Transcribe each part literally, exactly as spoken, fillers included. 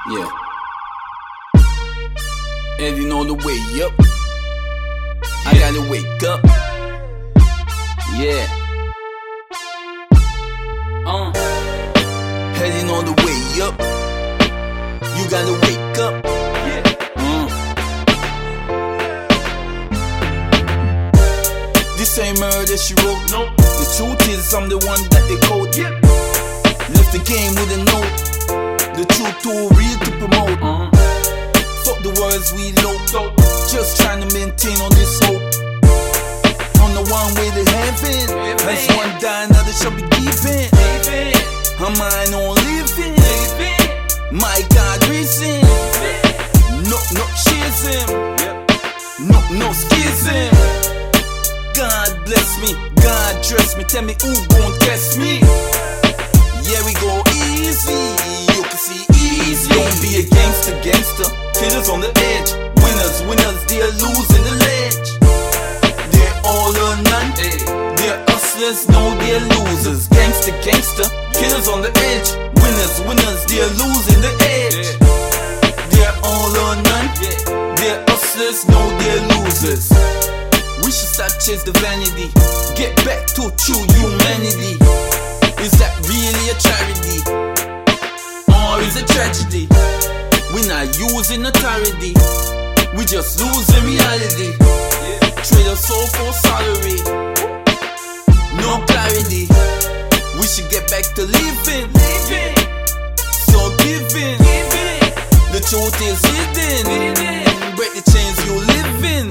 Yeah. Heading all the way up. I gotta wake up. Yeah. Uh. Heading all the way up. You gotta wake up. Yeah. Uh. This ain't murder she wrote. No. The truth is I'm the one that they called. Yeah. Left the game with a note. The truth too real to promote. Uh-huh. Fuck the words we low. Just trying to maintain on this hope. On the one way to heaven. As one die, another shall be given. A mind on living. My God risen. No, no schism. No, no schism. God bless me. God dress me. Tell me who gon' test me. Yeah, we go easy. You can see easy. Don't be a gangster, gangster. Killers on the edge. Winners, winners, they're losing the ledge. They're all or none. They're hustlers, no, they're losers. Gangster, gangster. Killers on the edge. Winners, winners, they're losing the edge. They're all or none. They're hustlers, no, they're losers. We should stop chase the vanity. Get back to true humanity. Is that really a charity? Or is it tragedy? We're not using authority. We just losing reality. Trade our soul for salary. No clarity. We should get back to living. So giving. The truth is hidden. Break the chains you live in.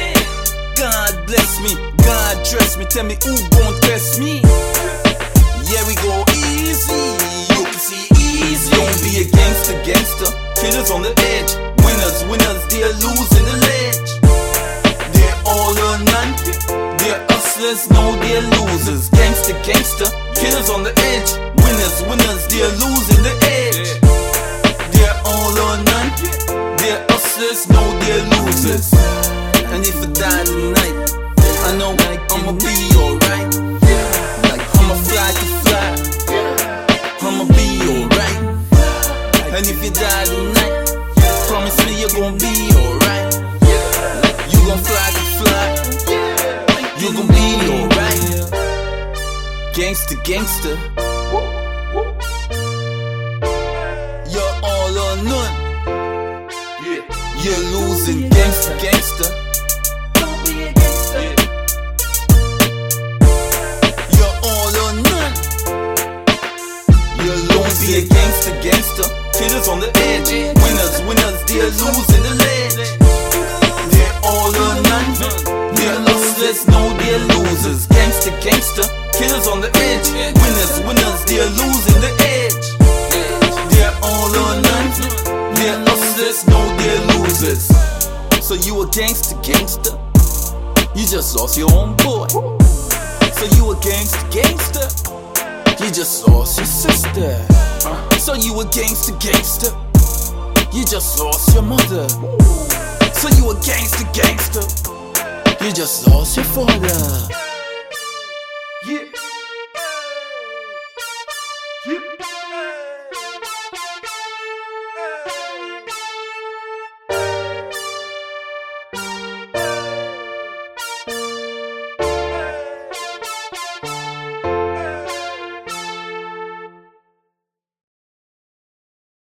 God bless me. God dress me. Tell me who gon' test me. Yeah, we go easy. You can see easy. Don't be a gangster, gangster. Killers on the edge. Winners, winners, they're losing the ledge. They're all or none. They're hustlers, no, they're losers. Gangster, gangster. Killers on the edge. Winners, winners, they're losing the edge. They're all or none. They're hustlers, no, they're losers. And if I die tonight, I know I'ma be alright. I'ma fly to fly. I'ma be alright. And if you die tonight, promise me you're gon' be alright. You gon' fly to fly. You gon' be alright. Gangster, gangster. You're all or none. You're losing. Gangster, gangster. Don't be a gangster. Don't be a gangster, gangster. Killers on the edge. Winners, winners, they're losing the ledge. They're all or none. They're hustlers, no, they're losers. Gangster, gangster. Killers on the edge. Winners, winners, they're losing the edge. They're all or none. They're hustlers, no, they're losers. So you a gangster, gangster. You just lost your own boy. So you a gangster, gangster. You just lost your sister. uh, So you a gangster, gangster. You just lost your mother. So you a gangster, gangster. You just lost your father.